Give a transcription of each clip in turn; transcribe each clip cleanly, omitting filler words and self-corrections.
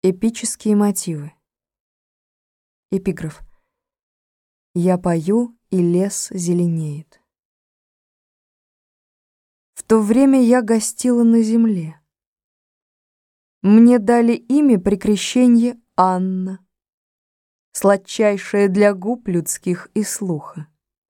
Эпические мотивы. Эпиграф. Я пою, и лес зеленеет. В то время я гостила на земле. Мне дали имя при крещенье Анна, сладчайшее для губ людских и слуха.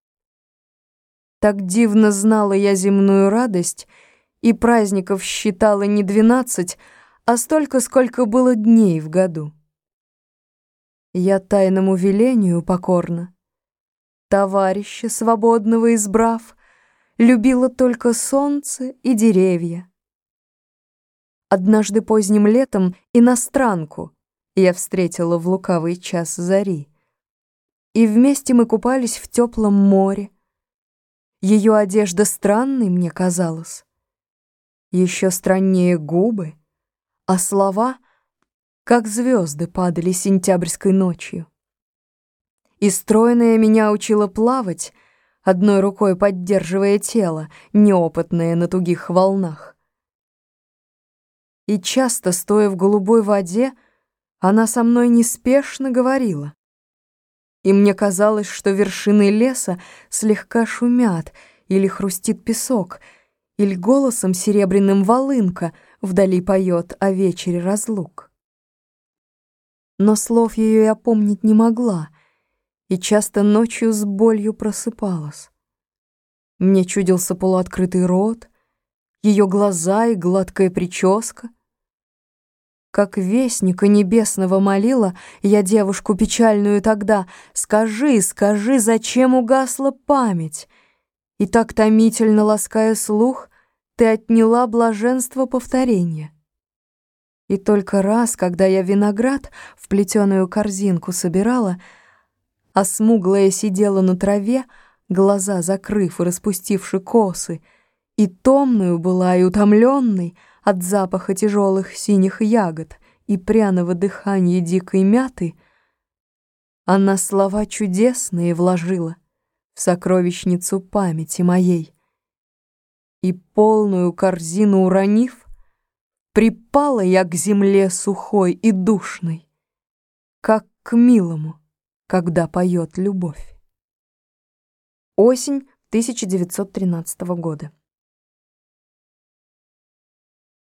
Так дивно знала я земную радость, и праздников считала не 12, а столько, сколько было дней в году. Я тайному велению покорна, товарища свободного избрав, любила только солнце и деревья. Однажды поздним летом иностранку я встретила в лукавый час зари, и вместе мы купались в теплом море. Ее одежда странной мне казалась, еще страннее губы, а слова, как звезды, падали сентябрьской ночью. И стройная меня учила плавать, одной рукой поддерживая тело, неопытное на тугих волнах. И часто, стоя в голубой воде, она со мной неспешно говорила. И мне казалось, что вершины леса слегка шумят, или хрустит песок, или голосом серебряным волынка вдали поет о вечере разлук. Но слов ее я помнить не могла, и часто ночью с болью просыпалась. Мне чудился полуоткрытый рот, ее глаза и гладкая прическа. Как вестника небесного молила я девушку печальную тогда: «Скажи, скажи, зачем угасла память?» И так томительно лаская слух, ты отняла блаженство повторения. И только раз, когда я виноград в плетеную корзинку собирала, а смуглая сидела на траве, глаза закрыв и распустивши косы, и томную была, и утомленной от запаха тяжелых синих ягод и пряного дыхания дикой мяты, она слова чудесные вложила в сокровищницу памяти моей. И полную корзину уронив, припала я к земле сухой и душной, как к милому, когда поет любовь. Осень 1913 года.